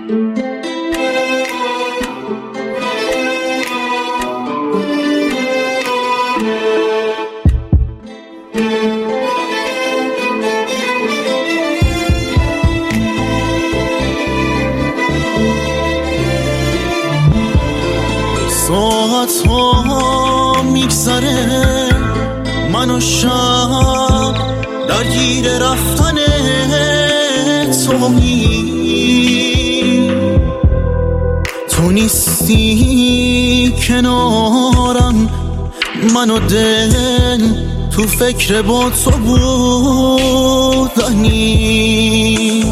ساعت ها میگذره من و شب درگیر رفتن تو نیستی کنارم، من و دل تو فکر با تو بودنی.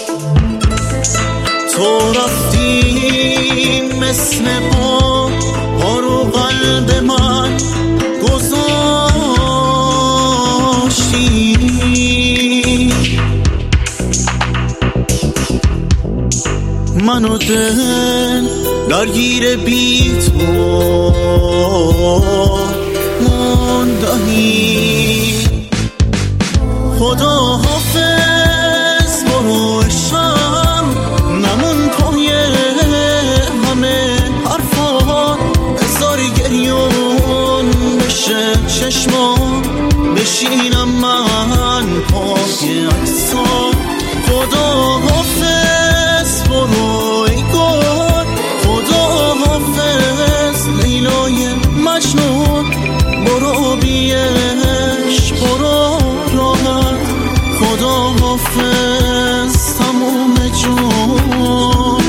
تو رفتی مثل ها رو قلب من گذاشتی، من و دل درگیر بی تو موندنی. خدا حافظ برو شم نمون پای همه حرفا، بذاری گریون بشه چشما، بشینم من پای عکسا. خدا حافظ برو ای گل، خدا حافظ لیلای مجنون، برو بیش برو راحت، خدا حافظ تموم جون.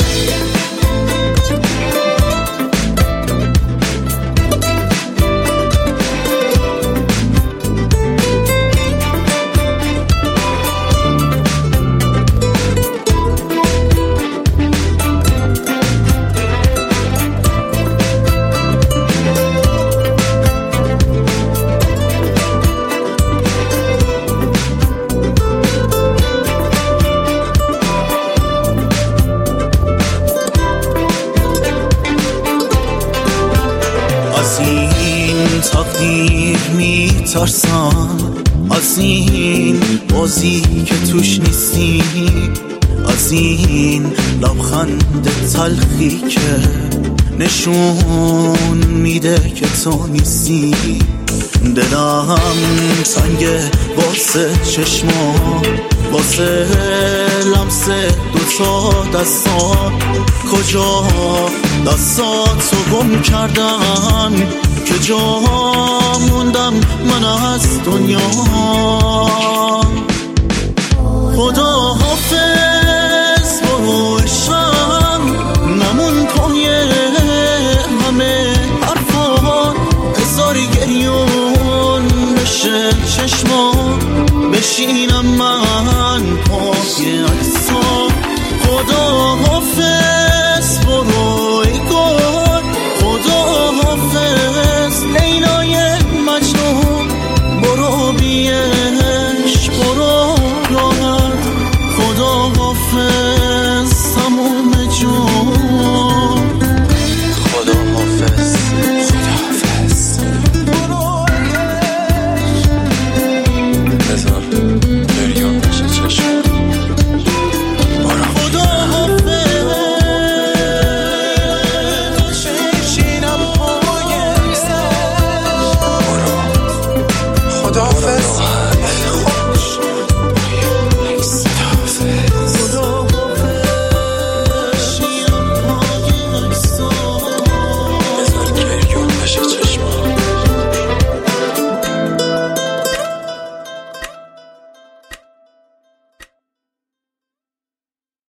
از این تقدیر میترسم، از این بازی که توش نیستی، از این لبخند تلخی که نشون میده که تو نیستی. دلم تنگه واسه چشما، واسه لمس دوتا دستا، کجا دستاتو گم کردم که جا موندم من از دنیا. خدا حافظ برو عشقم نمون پای همه حرفا، بذاری گریون بشه چشما، بشینم من پای عکسا. خدا حافظ